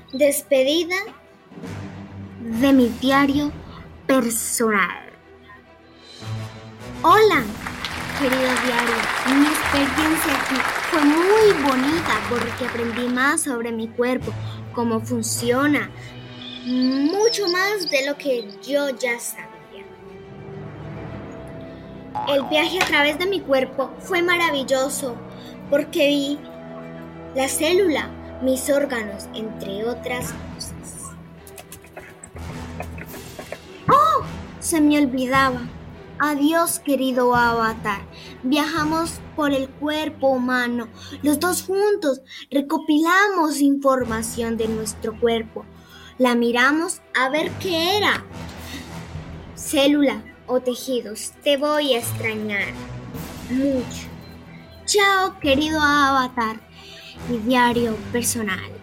Despedida de mi diario personal. Hola, querido diario. Mi experiencia aquí fue muy bonita porque aprendí más sobre mi cuerpo, cómo funciona, mucho más de lo que yo ya sabía. El viaje a través de mi cuerpo fue maravilloso porque vi la célula, mis órganos, entre otras cosas. ¡Oh! Se me olvidaba. Adiós, querido avatar. Viajamos por el cuerpo humano. Los dos juntos recopilamos información de nuestro cuerpo. La miramos a ver qué era. Célula o tejidos, te voy a extrañar mucho. Chao, querido avatar y diario personal.